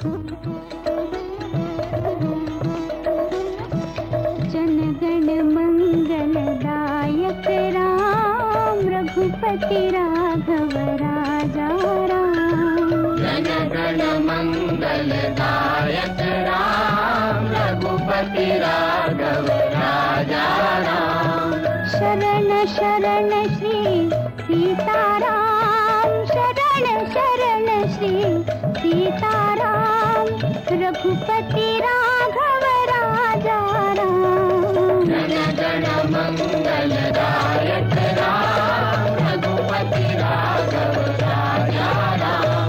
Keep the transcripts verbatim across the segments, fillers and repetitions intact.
जनगण मंगलदायक राम, रघुपति राघव राजा राम। जनगण मंगलदायक राम, रघुपति राघव राजा राम। शरण शरण श्री सीताराम, शरण शरण श्री सीताराम, रघुपति राघव राजा राम। जनगण मंगलदायक राम, रघुपति राघव राजा राम।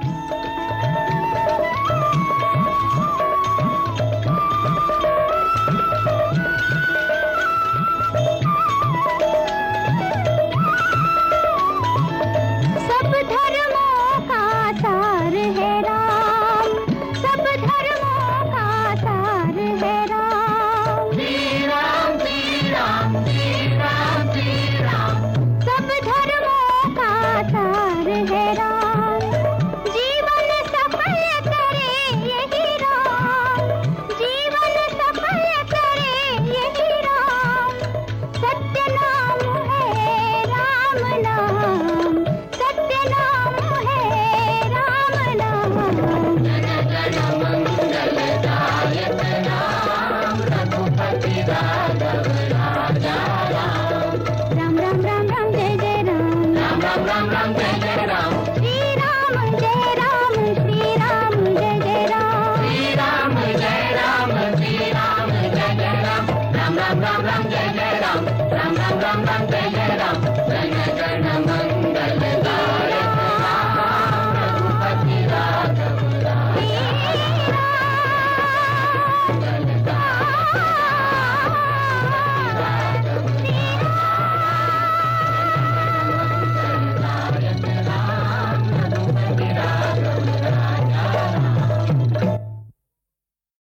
सब धर्मों का सार है राम, सब धर्मों का सार है राम। श्री राम श्री राम श्री राम श्री राम। सब धर्मों का सार है राम, जीवन सफल करे यही राम, जीवन सफल करे यही राम। सत्य नाम है राम नाम, सत्य नाम है राम नाम। जनगण मंगलदायक राम, रघुपति राघव राजा राम। राम राम राम राम जय जय राम, राम राम राम राम जय जय राम।